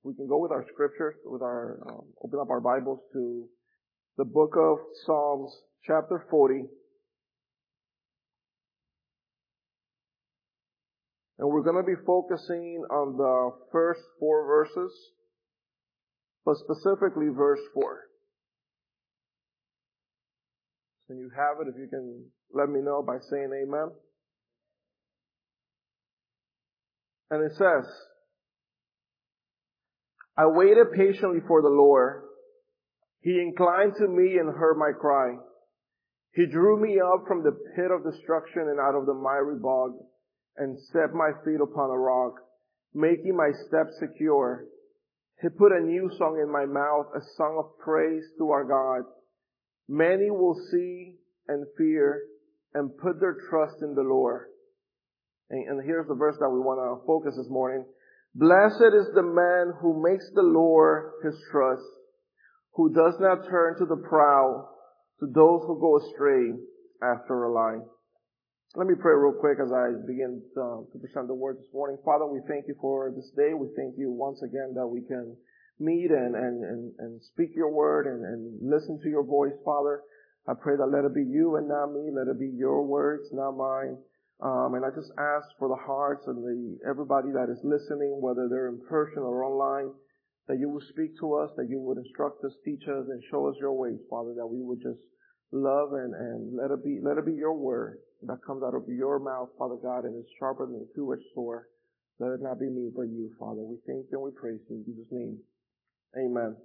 We can go with our scriptures, open up our Bibles to the book of Psalms, chapter 40. And we're going to be focusing on the first 4 verses, but specifically verse 4. When you have it, if you can let me know by saying amen. And it says, I waited patiently for the Lord. He inclined to me and heard my cry. He drew me up from the pit of destruction and out of the miry bog, and set my feet upon a rock, making my steps secure. He put a new song in my mouth, a song of praise to our God. Many will see and fear and put their trust in the Lord. And here's the verse that we want to focus this morning. Blessed is the man who makes the Lord his trust, who does not turn to the proud, to those who go astray after a lie. Let me pray real quick as I begin to present the word this morning. Father, we thank you for this day. We thank you once again that we can meet and speak your word and listen to your voice, Father. I pray that let it be you and not me. Let it be your words, not mine. And I just ask for the hearts and everybody that is listening, whether they're in person or online, that you will speak to us, that you would instruct us, teach us, and show us your ways, Father, that we would just love and let it be your word that comes out of your mouth, Father God, and is sharper than a two-edged sword. Let it not be me, but you, Father. We thank you and we praise you in Jesus' name. Amen.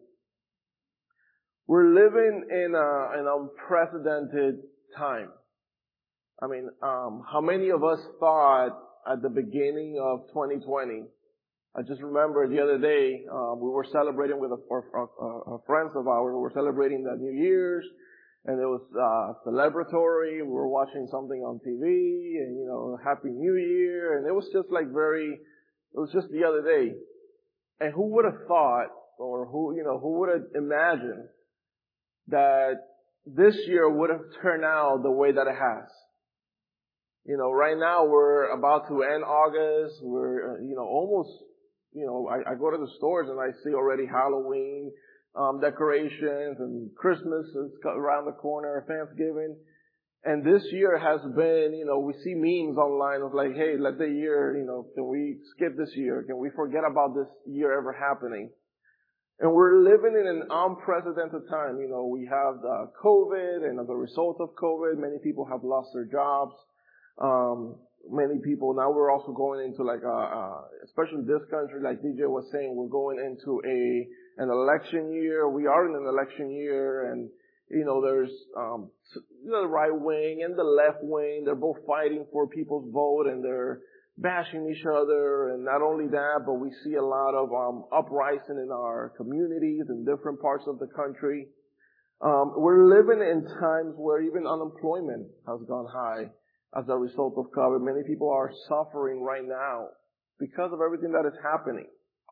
We're living in an unprecedented time. I mean, how many of us thought at the beginning of 2020? I just remember the other day, we were celebrating with friends of ours. We were celebrating the New Year's, and it was celebratory. We were watching something on TV, and Happy New Year, and it was just it was just the other day. And who would have thought, or who would have imagined that this year would have turned out the way that it has? Right now we're about to end August. We're, almost, I go to the stores and I see already Halloween, decorations, and Christmas is around the corner, Thanksgiving. And this year has been, we see memes online of like, hey, let the year, can we skip this year? Can we forget about this year ever happening? And we're living in an unprecedented time. We have COVID, and as a result of COVID, many people have lost their jobs. Many people, now we're also going into especially this country, like DJ was saying, we're going into an election year. We are in an election year, and, there's, the right wing and the left wing. They're both fighting for people's vote, and they're bashing each other. And not only that, but we see a lot of, uprising in our communities in different parts of the country. We're living in times where even unemployment has gone high. As a result of COVID, many people are suffering right now because of everything that is happening.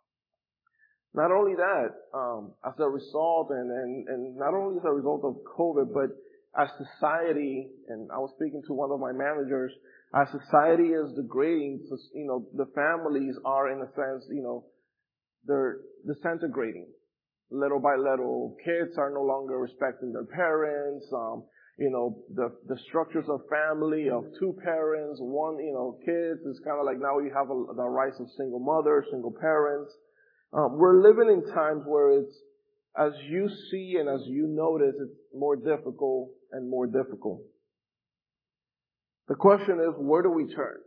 Not only that, as a result, and not only as a result of COVID, but as society, and I was speaking to one of my managers, as society is degrading, the families are in a sense, they're disintegrating little by little. Kids are no longer respecting their parents. The structures of family of 2 parents, 1, kids, is kind of like now you have the rise of single mothers, single parents. We're living in times where it's, as you see and as you notice, it's more difficult and more difficult. The question is, where do we turn?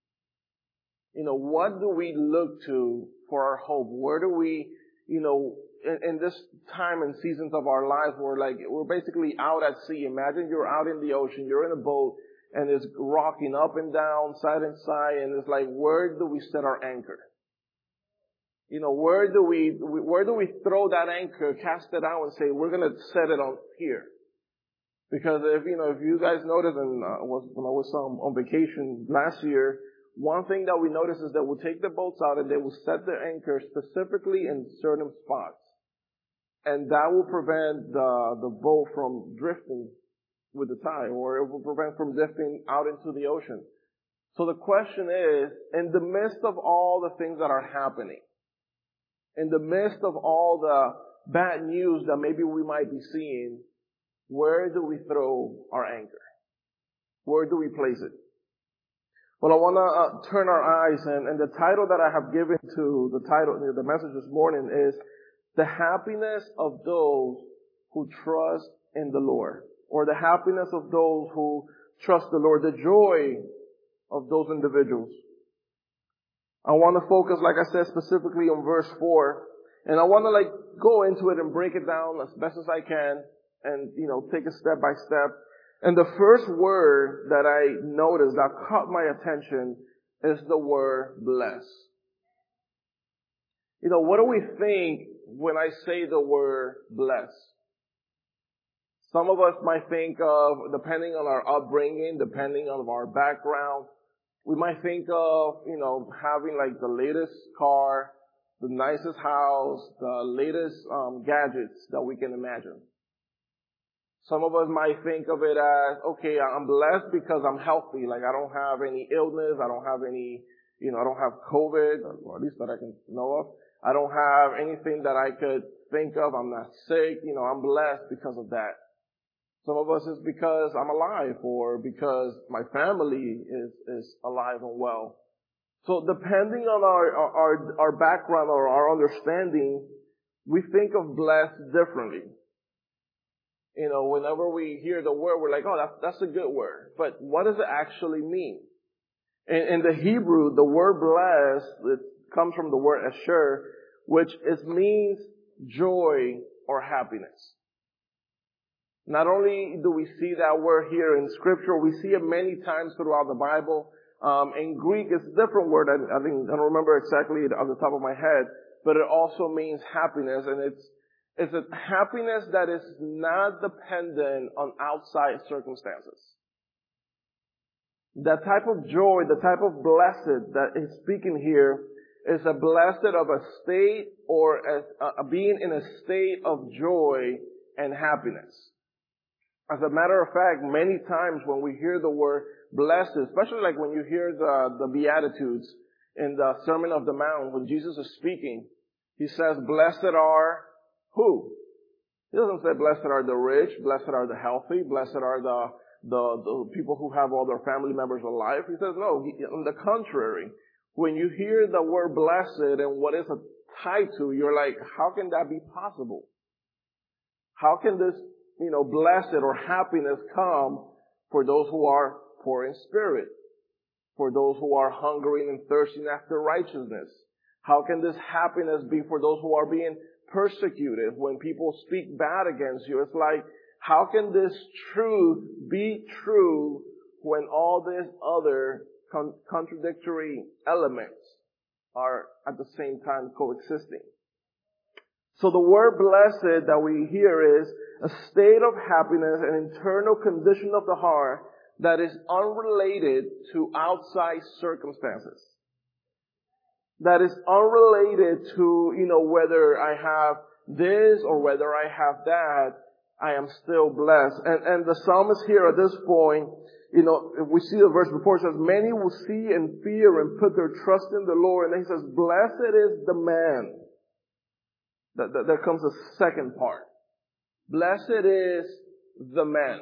What do we look to for our hope? Where do we, in this time and seasons of our lives, we're basically out at sea. Imagine you're out in the ocean, you're in a boat, and it's rocking up and down, side and side, and it's like, where do we set our anchor? Where do we throw that anchor, cast it out, and say, we're gonna set it on here? Because if you guys noticed, when I was on vacation last year, one thing that we noticed is that we'll take the boats out and they will set their anchor specifically in certain spots. And that will prevent the boat from drifting with the tide, or it will prevent from drifting out into the ocean. So the question is, in the midst of all the things that are happening, In the midst of all the bad news that maybe we might be seeing, where do we throw our anchor? Where do we place it? Well, I want to turn our eyes, and the title that I have given to the message this morning is The Happiness of Those Who Trust in the Lord, or the happiness of those who trust the Lord, the joy of those individuals. I want to focus, like I said, specifically on verse 4, and I want to go into it and break it down as best as I can, and take it step by step. And the first word that I noticed that caught my attention is the word bless. What do we think when I say the word bless? Some of us might think of, depending on our upbringing, depending on our background, we might think of, having the latest car, the nicest house, the latest gadgets that we can imagine. Some of us might think of it as, okay, I'm blessed because I'm healthy. I don't have any illness. I don't have any, I don't have COVID, or at least that I can know of. I don't have anything that I could think of. I'm not sick. I'm blessed because of that. Some of us is because I'm alive, or because my family is alive and well. So depending on our background or our understanding, we think of blessed differently. Whenever we hear the word, we're like, oh, that's a good word. But what does it actually mean? In the Hebrew, the word blessed, it comes from the word asher, which means joy or happiness. Not only do we see that word here in Scripture, we see it many times throughout the Bible. In Greek, it's a different word. I don't remember exactly off the top of my head, but it also means happiness, and it's a happiness that is not dependent on outside circumstances. That type of joy, the type of blessed that is speaking here is a blessed of a state, or a being in a state of joy and happiness. As a matter of fact, many times when we hear the word blessed, especially when you hear the Beatitudes in the Sermon on the Mount, when Jesus is speaking, he says, blessed are who? He doesn't say blessed are the rich, blessed are the healthy, blessed are the people who have all their family members alive. He says, no, on the contrary. When you hear the word blessed and what is tied to, you're like, how can that be possible? How can this, blessed or happiness come for those who are poor in spirit? For those who are hungering and thirsting after righteousness? How can this happiness be for those who are being persecuted, when people speak bad against you? It's like, how can this truth be true when all these other contradictory elements are at the same time coexisting? So the word blessed that we hear is a state of happiness, an internal condition of the heart that is unrelated to outside circumstances. That is unrelated to, whether I have this or whether I have that, I am still blessed. And the psalmist here at this point, if we see the verse before, it says, many will see and fear and put their trust in the Lord. And then he says, blessed is the man. There comes the second part. Blessed is the man.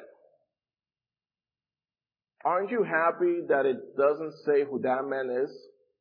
Aren't you happy that it doesn't say who that man is?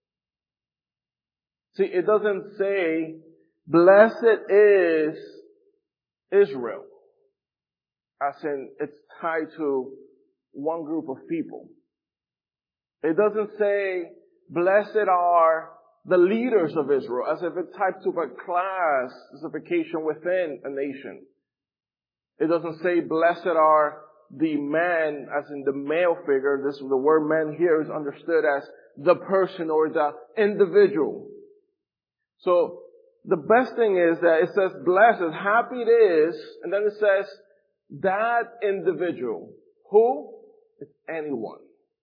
See, it doesn't say, blessed is Israel, as in it's tied to one group of people. It doesn't say, blessed are the leaders of Israel, as if it's tied to a class specification within a nation. It doesn't say, blessed are the man, as in the male figure. The word man here is understood as the person or the individual. So the best thing is that it says blessed, happy it is, and then it says that individual. Who? It's anyone.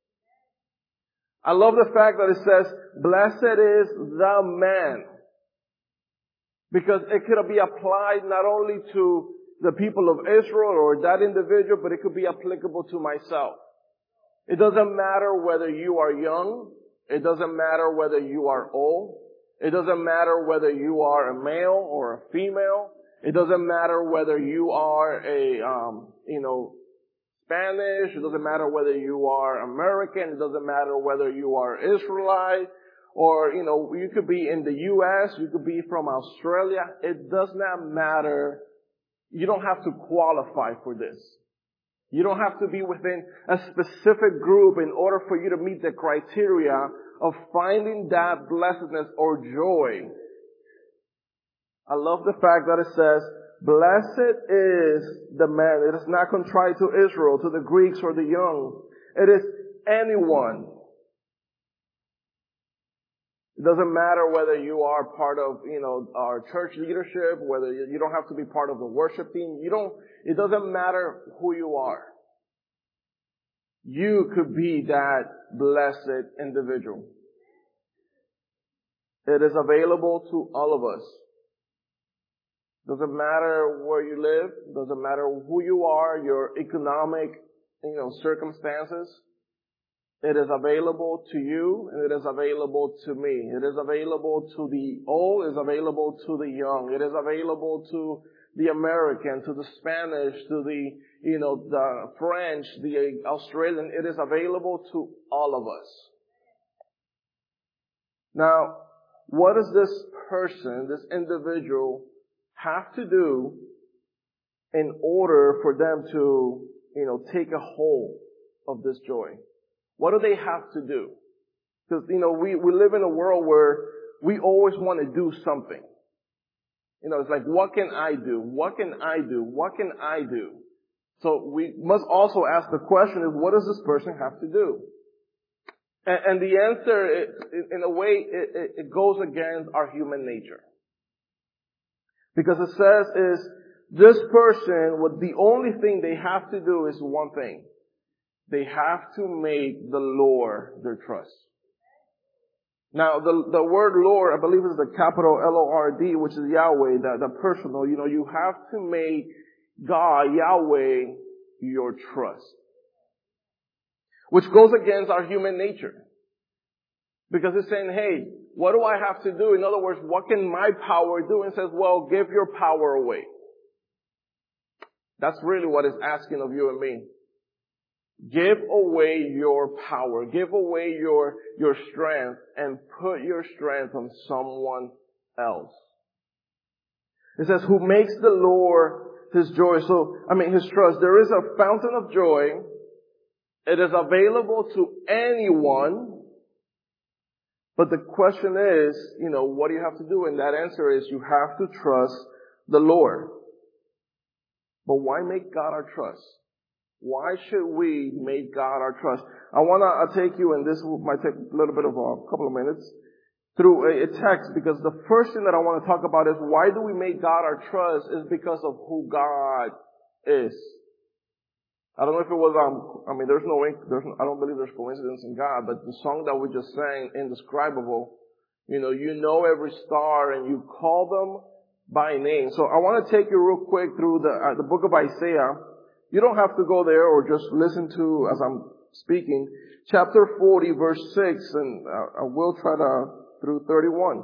I love the fact that it says blessed is the man, because it could be applied not only to the people of Israel or that individual, but it could be applicable to myself. It doesn't matter whether you are young. It doesn't matter whether you are old. It doesn't matter whether you are a male or a female. It doesn't matter whether you are Spanish. It doesn't matter whether you are American. It doesn't matter whether you are Israelite or, you could be in the U.S. You could be from Australia. It does not matter. You don't have to qualify for this. You don't have to be within a specific group in order for you to meet the criteria of finding that blessedness or joy. I love the fact that it says, blessed is the man. It is not contrite to Israel, to the Greeks or the young. It is anyone. It doesn't matter whether you are part of, our church leadership, whether you don't have to be part of the worship team. It doesn't matter who you are. You could be that blessed individual. It is available to all of us. Doesn't matter where you live. Doesn't matter who you are, your economic, circumstances. It is available to you and it is available to me. It is available to the old. It is available to the young. It is available to the American, to the Spanish, to the French, the Australian. It is available to all of us. Now, what does this person, this individual, have to do in order for them to, take a hold of this joy? What do they have to do? Because, we live in a world where we always want to do something. It's like, what can I do? What can I do? What can I do? So we must also ask the question is, what does this person have to do? And the answer, in a way, it goes against our human nature. Because it says is, this person, the only thing they have to do is one thing. They have to make the Lord their trust. Now, the word Lord, I believe is the capital L-O-R-D, which is Yahweh, the personal. You have to make God, Yahweh, your trust. Which goes against our human nature. Because it's saying, hey, what do I have to do? In other words, what can my power do? And says, well, give your power away. That's really what it's asking of you and me. Give away your power. Give away your strength and put your strength on someone else. It says, who makes the Lord his joy. His trust. There is a fountain of joy. It is available to anyone. But the question is, what do you have to do? And that answer is you have to trust the Lord. But why make God our trust? Why should we make God our trust? I want to take you, and this might take a little bit of a couple of minutes, through a text, because the first thing that I want to talk about is why do we make God our trust is because of who God is. I don't know if it was, I don't believe there's coincidence in God, but the song that we just sang, Indescribable, you know every star and you call them by name. So I want to take you real quick through the book of Isaiah. You don't have to go there or just listen to as I'm speaking. Chapter 40, verse 6, and I will try through 31.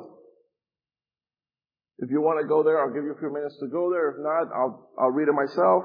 If you want to go there, I'll give you a few minutes to go there. If not, I'll read it myself.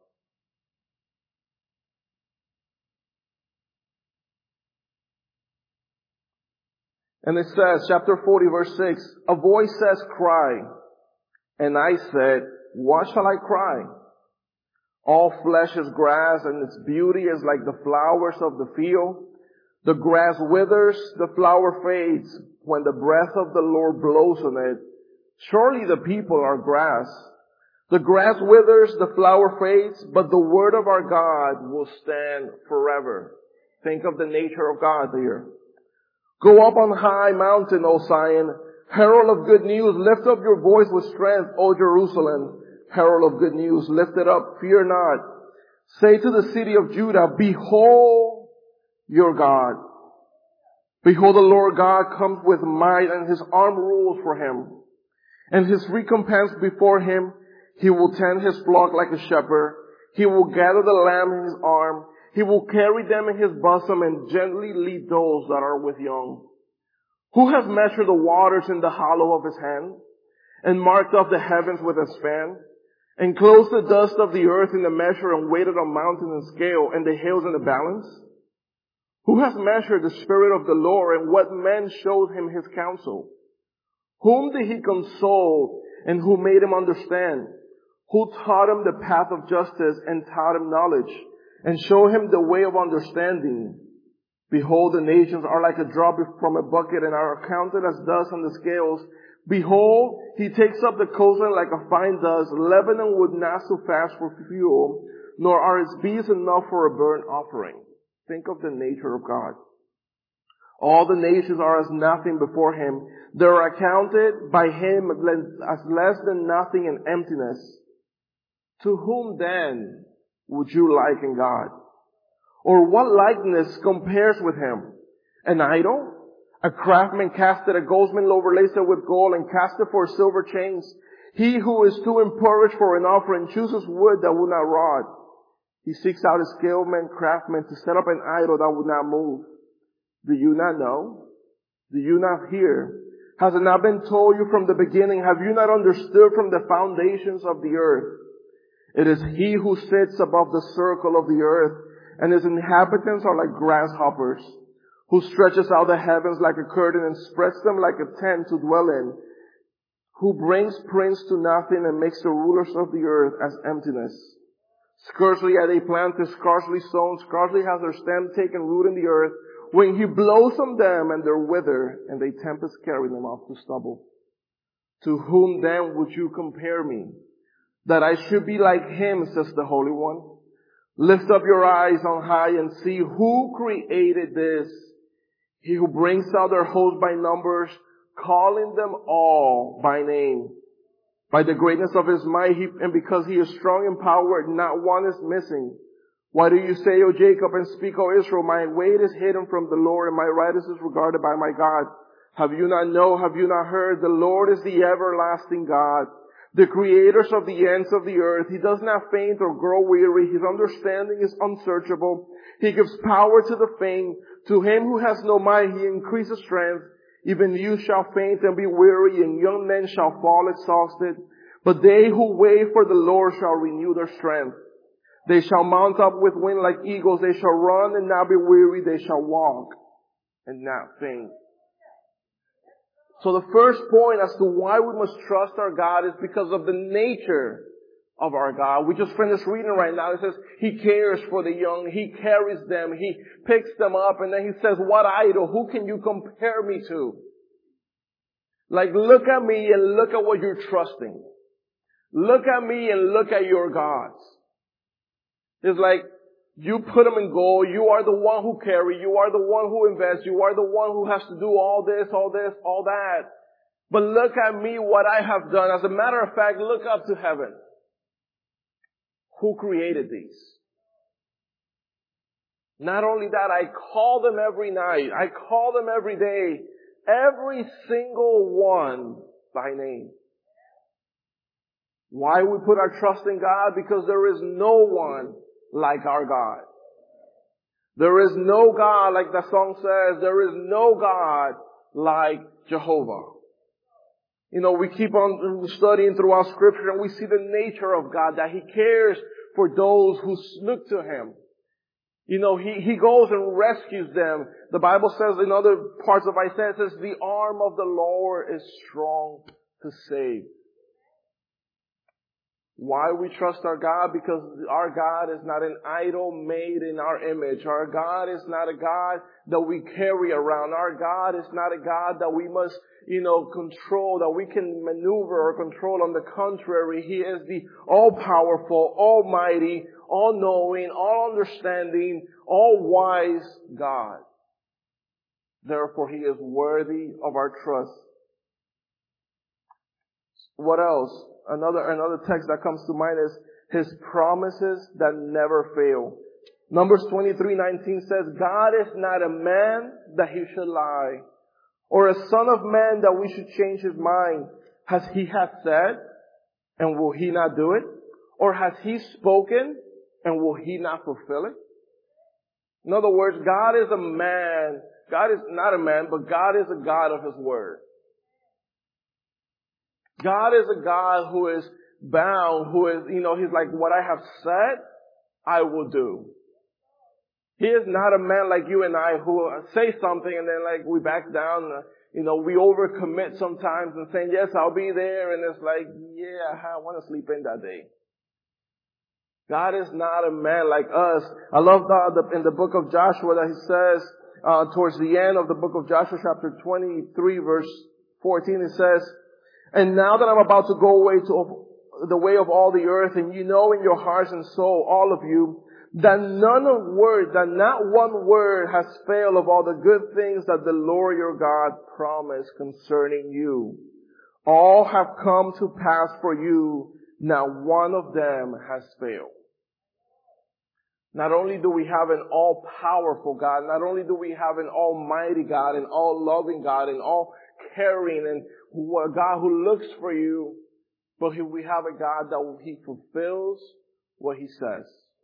And it says, chapter 40, verse 6, a voice says, cry. And I said, what shall I cry? All flesh is grass, and its beauty is like the flowers of the field. The grass withers, the flower fades, when the breath of the Lord blows on it. Surely the people are grass. The grass withers, the flower fades, but the word of our God will stand forever. Think of the nature of God here. Go up on high mountain, O Zion. Herald of good news, lift up your voice with strength, O Jerusalem. Herald of good news, lift it up, fear not. Say to the city of Judah, behold your God. Behold, the Lord God comes with might, and his arm rules for him. And his recompense before him, he will tend his flock like a shepherd. He will gather the lamb in his arm. He will carry them in his bosom and gently lead those that are with young. Who has measured the waters in the hollow of his hand, and marked off the heavens with a span, and closed the dust of the earth in a measure, and weighed it on mountains in scale, and the hills in a balance? Who has measured the Spirit of the Lord, and what man showed him his counsel? Whom did he console, and who made him understand? Who taught him the path of justice, and taught him knowledge, and showed him the way of understanding? Behold, the nations are like a drop from a bucket, and are counted as dust on the scales. Behold, he takes up the coastland like a fine dust. Lebanon would not so fast for fuel, nor are its beasts enough for a burnt offering. Think of the nature of God. All the nations are as nothing before him. They are accounted by him as less than nothing in emptiness. To whom then would you liken God? Or what likeness compares with him? An idol? A craftsman casted a goldsmith overlaced it with gold and cast it for silver chains. He who is too impoverished for an offering chooses wood that will not rot. He seeks out a skilled craftsman to set up an idol that will not move. Do you not know? Do you not hear? Has it not been told you from the beginning? Have you not understood from the foundations of the earth? It is he who sits above the circle of the earth, and his inhabitants are like grasshoppers, who stretches out the heavens like a curtain and spreads them like a tent to dwell in, who brings prince to nothing and makes the rulers of the earth as emptiness. Scarcely are they planted, scarcely sown, scarcely has their stem taken root in the earth, when he blows on them and they wither, and they tempest carry them off to stubble. To whom then would you compare me, that I should be like him, says the Holy One? Lift up your eyes on high and see who created this. He who brings out their host by numbers, calling them all by name. By the greatness of his might, and because he is strong in power, not one is missing. Why do you say, O Jacob, and speak, O Israel, my way is hidden from the Lord, and my right is regarded by my God? Have you not known, have you not heard? The Lord is the everlasting God, the creators of the ends of the earth. He does not faint or grow weary. His understanding is unsearchable. He gives power to the faint. To him who has no might, he increases strength. Even you shall faint and be weary, and young men shall fall exhausted. But they who wait for the Lord shall renew their strength. They shall mount up with wings like eagles. They shall run and not be weary. They shall walk and not faint. So the first point as to why we must trust our God is because of the nature of our God. We just finished reading right now. It says he cares for the young. He carries them. He picks them up. And then he says, what idol? Who can you compare me to? Like, look at me and look at what you're trusting. Look at me and look at your gods. It's like, you put them in goal. You are the one who carry. You are the one who invests. You are the one who has to do all this, all that. But look at me, what I have done. As a matter of fact, look up to heaven. Who created these? Not only that, I call them every night. I call them every day. Every single one by name. Why we put our trust in God? Because there is no one like our God. There is no God, like the song says, there is no God like Jehovah. You know, we keep on studying throughout Scripture and we see the nature of God, that He cares for those who look to Him. You know, He goes and rescues them. The Bible says in other parts of Isaiah, it says, the arm of the Lord is strong to save. Why we trust our God? Because our God is not an idol made in our image. Our God is not a God that we carry around. Our God is not a God that we must, control, that we can maneuver or control. On the contrary, He is the all-powerful, almighty, all-knowing, all-understanding, all-wise God. Therefore, He is worthy of our trust. What else? Another text that comes to mind is His promises that never fail. Numbers 23:19 says, God is not a man that He should lie, or a son of man that we should change His mind. Has He said, and will He not do it? Or has He spoken, and will He not fulfill it? In other words, God is a man God is not a man, but God is a God of His word. God is a God who is bound, who is, He's like, what I have said, I will do. He is not a man like you and I who say something and then like we back down. We overcommit sometimes and saying, yes, I'll be there. And it's like, yeah, I want to sleep in that day. God is not a man like us. I love in the book of Joshua that he says, towards the end of the book of Joshua, chapter 23, verse 14, it says, and now that I'm about to go away to the way of all the earth, and you know in your hearts and soul, all of you, that not one word has failed of all the good things that the Lord your God promised concerning you. All have come to pass for you. Not one of them has failed. Not only do we have an all-powerful God, not only do we have an almighty God, an all-loving God, an all-caring, and a God who looks for you, but we have a God that He fulfills what He says.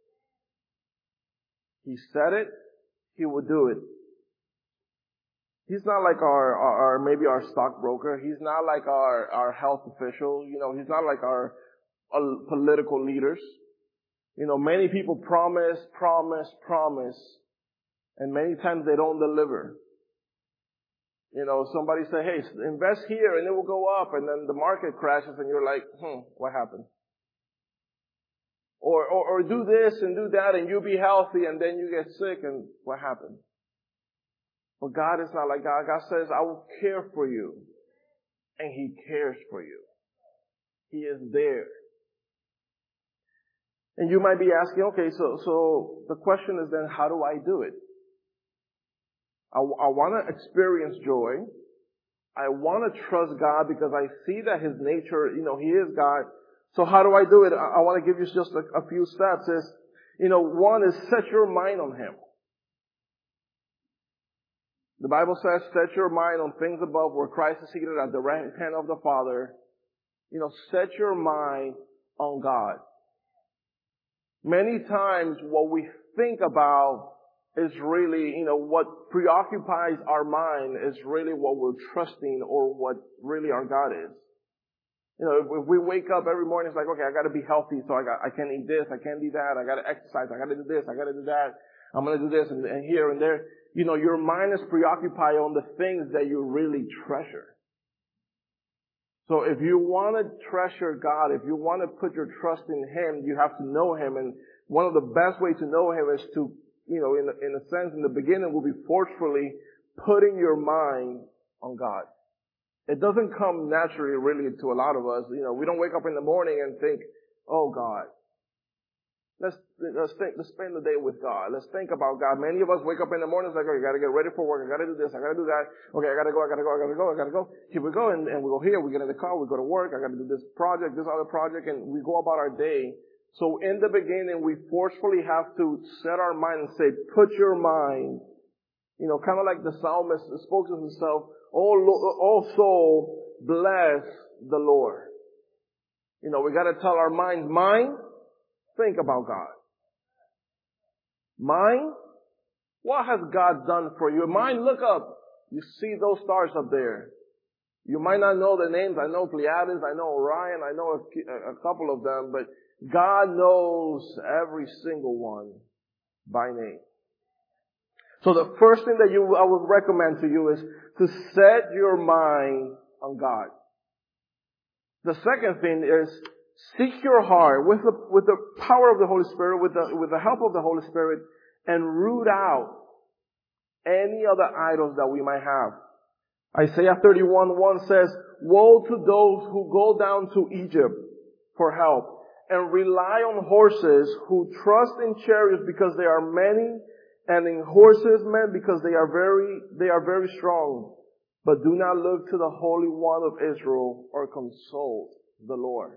He said it, He will do it. He's not like maybe our stockbroker. He's not like our health official. He's not like our political leaders. Many people promise, and many times they don't deliver. Somebody say, hey, invest here and it will go up, and then the market crashes and you're like, what happened? Or do this and do that and you'll be healthy, and then you get sick, and what happened? But God is not like God. God says, I will care for you. And He cares for you. He is there. And you might be asking, okay, so the question is then, how do I do it? I want to experience joy. I want to trust God because I see that His nature, He is God. So how do I do it? I want to give you just a few steps. One is set your mind on Him. The Bible says, set your mind on things above where Christ is seated at the right hand of the Father. Set your mind on God. Many times what we think about is really, what preoccupies our mind is really what we're trusting or what really our God is. If we wake up every morning, it's like, okay, I got to be healthy, so I can't eat this, I can't do that, I got to exercise, I got to do this, I got to do that, I'm going to do this and here and there. Your mind is preoccupied on the things that you really treasure. So if you want to treasure God, if you want to put your trust in Him, you have to know Him. And one of the best ways to know Him is to, in a sense, in the beginning will be forcefully putting your mind on God. It doesn't come naturally really to a lot of us. We don't wake up in the morning and think, oh God. Let's spend the day with God. Let's think about God. Many of us wake up in the morning, it's like, oh, I gotta get ready for work. I gotta do this. I gotta do that. Okay, I gotta go. Here we go. And we go here. We get in the car. We go to work. I gotta do this project, this other project. And we go about our day. So in the beginning, we forcefully have to set our mind and say, put your mind, kind of like the psalmist spoke to himself, oh soul, bless the Lord. We gotta tell our minds, mind, think about God. Mind, what has God done for you? Mind, look up. You see those stars up there. You might not know the names. I know Pleiades, I know Orion, I know a couple of them, but God knows every single one by name. So the first thing that I would recommend to you is to set your mind on God. The second thing is seek your heart with the power of the Holy Spirit, with the help of the Holy Spirit, and root out any other idols that we might have. Isaiah 31:1 says, woe to those who go down to Egypt for help and rely on horses, who trust in chariots because they are many, and in horsemen because they are very strong, but do not look to the Holy One of Israel or consult the Lord.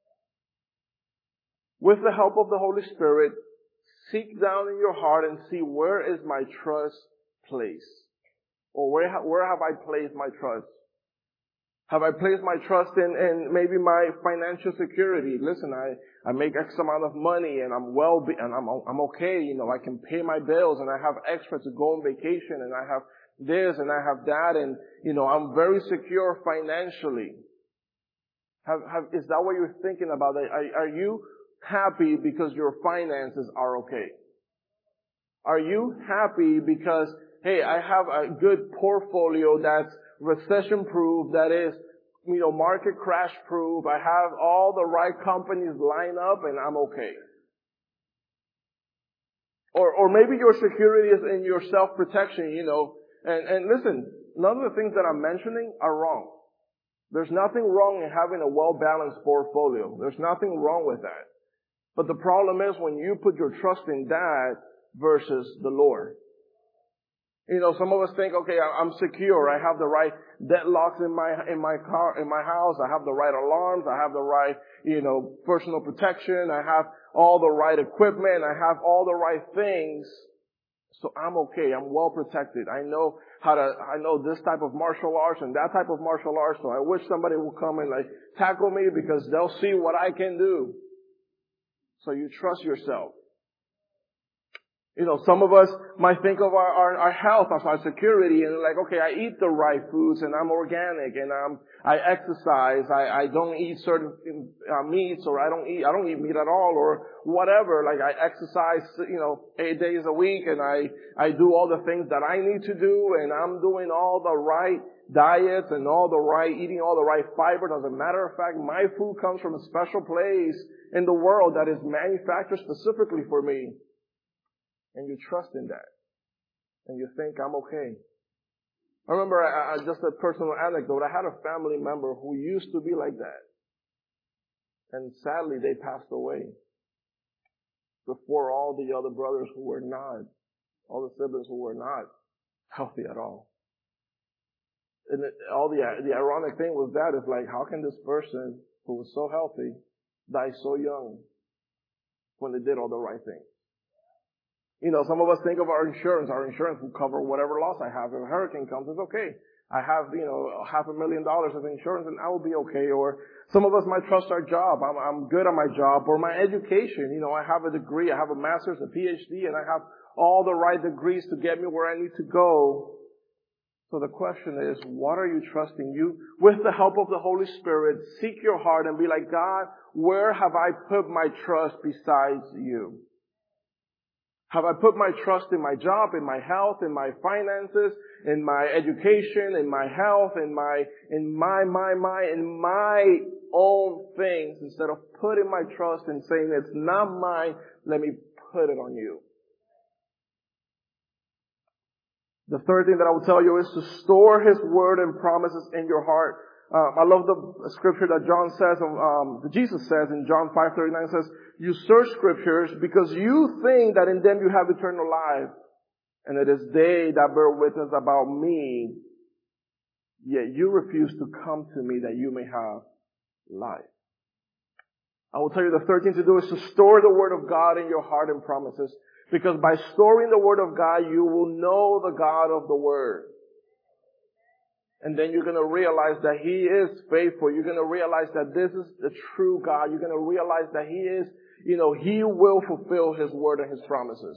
With the help of the Holy Spirit, seek down in your heart and see, where is my trust placed? Or where have I placed my trust? Have I placed my trust in maybe my financial security? Listen, I make X amount of money and I'm I'm okay, I can pay my bills and I have extra to go on vacation and I have, this and I have that and, I'm very secure financially. Is that what you're thinking about? Are you happy because your finances are okay? Are you happy because, hey, I have a good portfolio that's recession-proof, that is, market crash-proof. I have all the right companies lined up and I'm okay. Or maybe your security is in your self-protection, And listen, none of the things that I'm mentioning are wrong. There's nothing wrong in having a well-balanced portfolio. There's nothing wrong with that. But the problem is when you put your trust in that versus the Lord. Some of us think, okay, I'm secure. I have the right deadlocks in my house. I have the right alarms. I have the right, personal protection. I have all the right equipment. I have all the right things. So I'm okay. I'm well protected. I know this type of martial arts and that type of martial arts. So I wish somebody would come and tackle me because they'll see what I can do. So you trust yourself. Some of us might think of our health as our security and okay, I eat the right foods and I'm organic and I exercise. I don't eat certain meats or I don't eat meat at all or whatever. I exercise, 8 days a week and I do all the things that I need to do and I'm doing all the right diets and eating all the right fiber. As a matter of fact, my food comes from a special place in the world that is manufactured specifically for me. And you trust in that. And you think, I'm okay. I remember, just a personal anecdote, I had a family member who used to be like that. And sadly, they passed away before all the other brothers who were not, all the siblings who were not healthy at all. And the ironic thing was that is how can this person who was so healthy die so young when they did all the right things? Some of us think of our insurance. Our insurance will cover whatever loss I have. If a hurricane comes, it's okay. I have, $500,000 of insurance and I will be okay. Or some of us might trust our job. I'm good at my job. Or my education. I have a degree. I have a master's, a PhD, and I have all the right degrees to get me where I need to go. So the question is, what are you trusting? You, with the help of the Holy Spirit, seek your heart and be like, God, where have I put my trust besides you? Have I put my trust in my job, in my health, in my finances, in my education, in my health, in my own things instead of putting my trust and saying it's not mine, let me put it on you. The third thing that I will tell you is to store His word and promises in your heart. I love the scripture that Jesus says in John 5:39 says, you search scriptures because you think that in them you have eternal life. And it is they that bear witness about me. Yet you refuse to come to me that you may have life. I will tell you the third thing to do is to store the word of God in your heart and promises. Because by storing the word of God, you will know the God of the word. And then you're going to realize that He is faithful. You're going to realize that this is the true God. You're going to realize that He is, He will fulfill His word and His promises.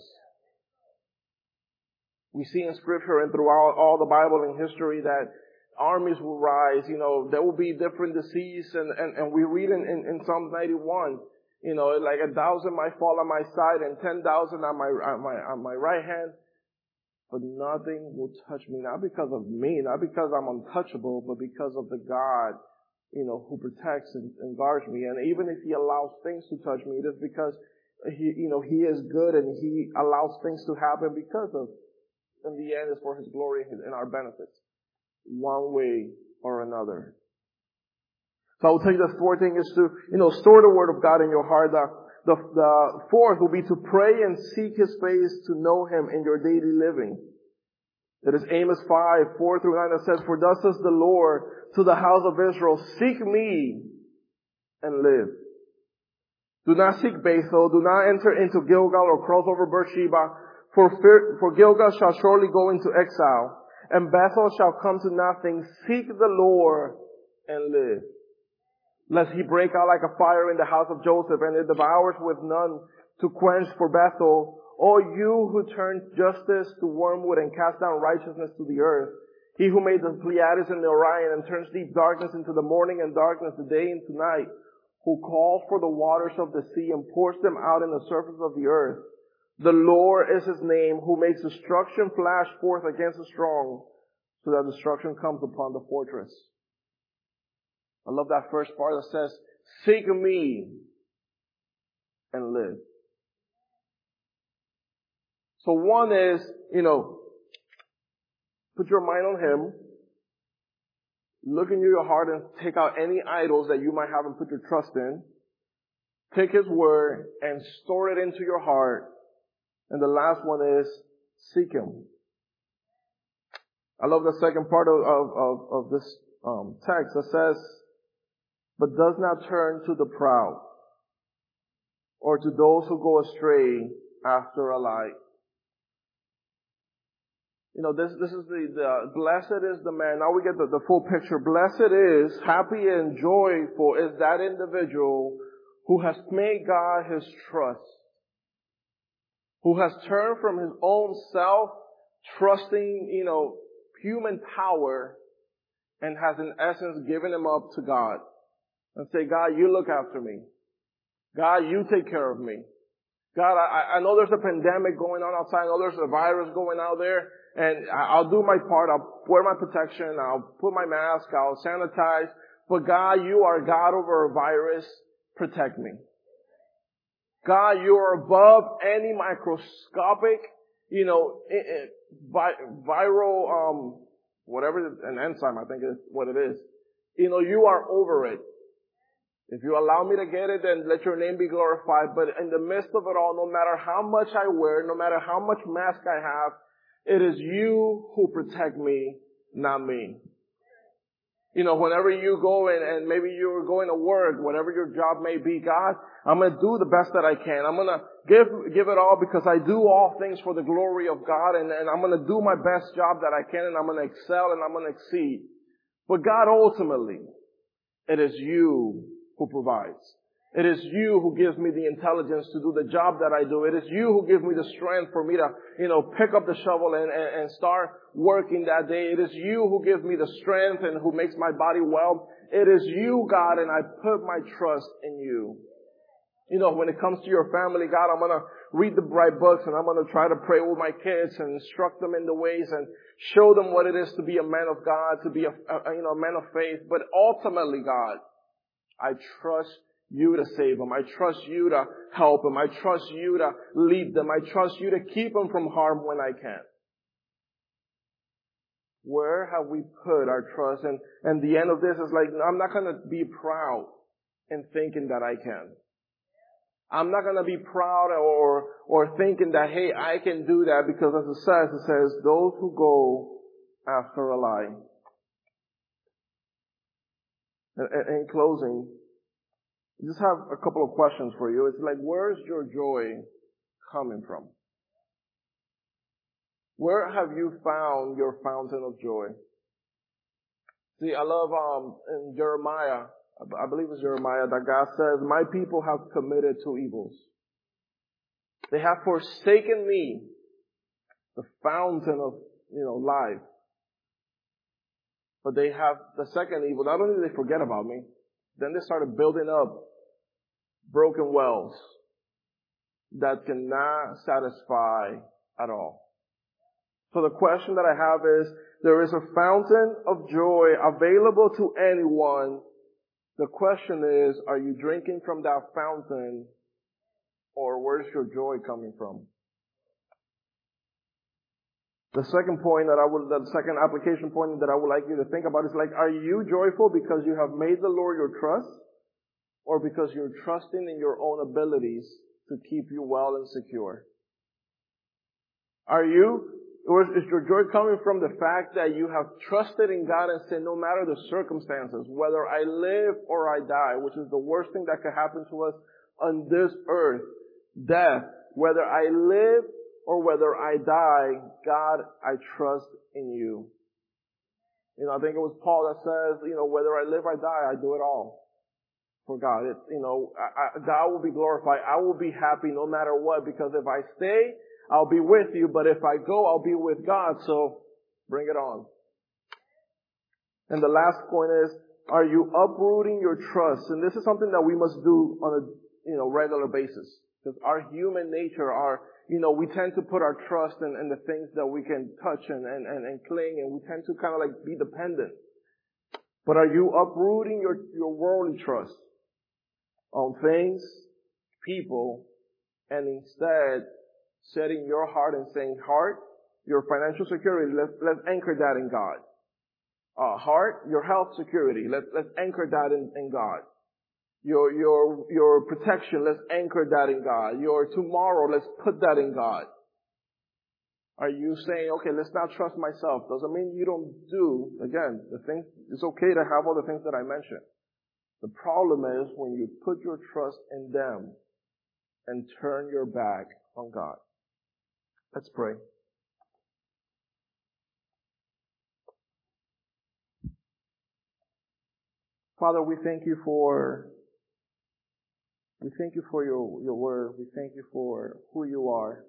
We see in Scripture and throughout all the Bible and history that armies will rise. There will be different disease. And we read in Psalm 91, 1,000 might fall on my side and 10,000 on my right hand. But nothing will touch me, not because of me, not because I'm untouchable, but because of the God, who protects and guards me. And even if He allows things to touch me, it is because He is good and He allows things to happen because of, in the end, it's for His glory and our benefits, one way or another. So I will tell you the fourth thing is to, store the word of God in your heart. The fourth will be to pray and seek His face to know Him in your daily living. It is Amos 5:4-9 that says, for thus says the Lord to the house of Israel, seek me and live. Do not seek Bethel. Do not enter into Gilgal or cross over Beersheba. For Gilgal shall surely go into exile, and Bethel shall come to nothing. Seek the Lord and live. Lest He break out like a fire in the house of Joseph, and it devours with none to quench for Bethel O you who turn justice to wormwood and cast down righteousness to the earth. He who made the Pleiades and the Orion and turns deep darkness into the morning and darkness the day into night. Who calls for the waters of the sea and pours them out in the surface of the earth. The Lord is his name, who makes destruction flash forth against the strong, so that destruction comes upon the fortress. I love that first part that says, seek me and live. So one is, put your mind on him, look into your heart and take out any idols that you might have and put your trust in. Take his word and store it into your heart. And the last one is seek him. I love the second part of this text that says, but does not turn to the proud or to those who go astray after a lie. This is the blessed is the man. Now we get the full picture. Blessed is, happy and joyful is that individual who has made God his trust, who has turned from his own self, trusting, human power, and has in essence given him up to God. And say, God, you look after me. God, you take care of me. God, I know there's a pandemic going on outside. I know there's a virus going out there. And I'll do my part. I'll wear my protection. I'll put my mask. I'll sanitize. But God, you are God over a virus. Protect me. God, you are above any microscopic, viral, whatever, an enzyme, I think is what it is. You are over it. If you allow me to get it, then let your name be glorified. But in the midst of it all, no matter how much I wear, no matter how much mask I have, it is you who protect me, not me. Whenever you go and maybe you're going to work, whatever your job may be, God, I'm going to do the best that I can. I'm going to give it all because I do all things for the glory of God, and I'm going to do my best job that I can, and I'm going to excel and I'm going to exceed. But God, ultimately, it is you who provides. It is you who gives me the intelligence to do the job that I do. It is you who gives me the strength for me to, pick up the shovel and start working that day. It is you who gives me the strength and who makes my body well. It is you, God, and I put my trust in you. When it comes to your family, God, I'm going to read the right books and I'm going to try to pray with my kids and instruct them in the ways and show them what it is to be a man of God, to be a man of faith. But ultimately, God, I trust you to save them. I trust you to help them. I trust you to lead them. I trust you to keep them from harm when I can. Where have we put our trust? And the end of this is like, I'm not going to be proud in thinking that I can. I'm not going to be proud or thinking that, hey, I can do that, because as it says, those who go after a lie. In closing, I just have a couple of questions for you. It's like, where's your joy coming from? Where have you found your fountain of joy? See, I love in Jeremiah, I believe it's Jeremiah, that God says, my people have committed two evils. They have forsaken me, the fountain of, life. But they have the second evil. Not only did they forget about me, then they started building up broken wells that cannot satisfy at all. So the question that I have is, there is a fountain of joy available to anyone. The question is, are you drinking from that fountain, or where's your joy coming from? The second application point that I would like you to think about is like, are you joyful because you have made the Lord your trust, or because you're trusting in your own abilities to keep you well and secure? Or is your joy coming from the fact that you have trusted in God and said, no matter the circumstances, whether I live or I die, which is the worst thing that could happen to us on this earth, death, whether I live or whether I die, God, I trust in you. I think it was Paul that says, whether I live or die, I do it all. for God. It's, God will be glorified. I will be happy no matter what, because if I stay, I'll be with you, but if I go, I'll be with God. So bring it on. And the last point is, are you uprooting your trust? And this is something that we must do on a, regular basis. Because our human nature, we tend to put our trust in the things that we can touch and cling, and we tend to kind of like be dependent. But are you uprooting your worldly trust on things, people, and instead setting your heart and saying, heart, your financial security, let's anchor that in God. Heart, your health security, let's anchor that in God. Your protection, let's anchor that in God. Your tomorrow, let's put that in God. Are you saying, okay, let's not trust myself? Doesn't mean you don't do, again, the things, it's okay to have all the things that I mentioned. The problem is when you put your trust in them and turn your back on God. Let's pray. Father, we thank you for your word. We thank you for who you are.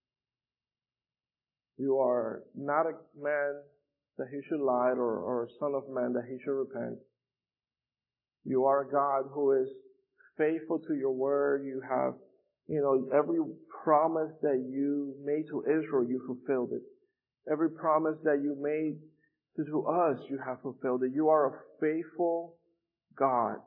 You are not a man that he should lie, or a son of man that he should repent. You are a God who is faithful to your word. You have, every promise that you made to Israel, you fulfilled it. Every promise that you made to us, you have fulfilled it. You are a faithful God.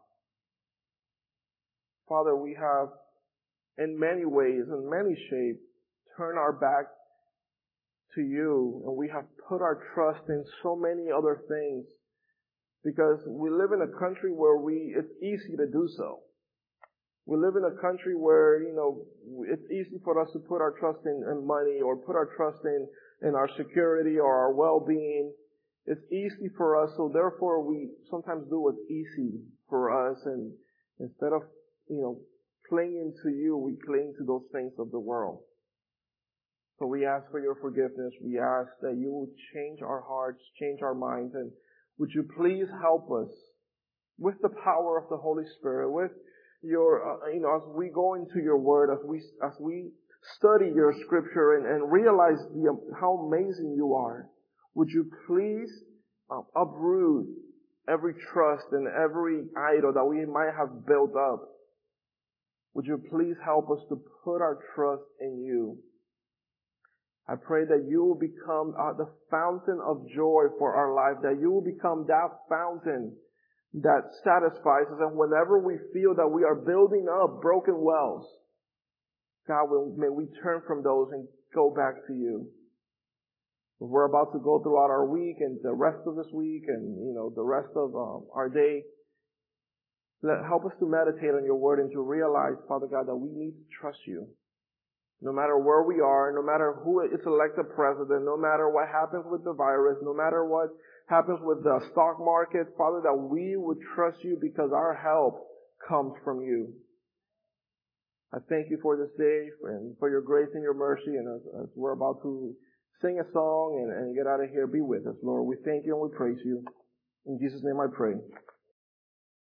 Father, we have, in many ways, in many shapes, turned our back to you, and we have put our trust in so many other things, because we live in a country where it's easy to do so. We live in a country where, it's easy for us to put our trust in money, or put our trust in our security or our well-being. It's easy for us, so therefore we sometimes do what's easy for us, and instead of, clinging to you, we cling to those things of the world. So we ask for your forgiveness. We ask that you would change our hearts, change our minds, and would you please help us with the power of the Holy Spirit, with your, as we go into your word, as we study your scripture and realize how amazing you are. Would you please uproot every trust and every idol that we might have built up? Would you please help us to put our trust in you? I pray that you will become the fountain of joy for our life, that you will become that fountain that satisfies us. And whenever we feel that we are building up broken wells, God, may we turn from those and go back to you. We're about to go throughout our week and the rest of this week and, the rest of our day. Help us to meditate on your word and to realize, Father God, that we need to trust you. No matter where we are, no matter who is elected president, no matter what happens with the virus, no matter what happens with the stock market, Father, that we would trust you because our help comes from you. I thank you for this day and for your grace and your mercy. And as we're about to sing a song and get out of here, be with us, Lord. We thank you and we praise you. In Jesus' name I pray.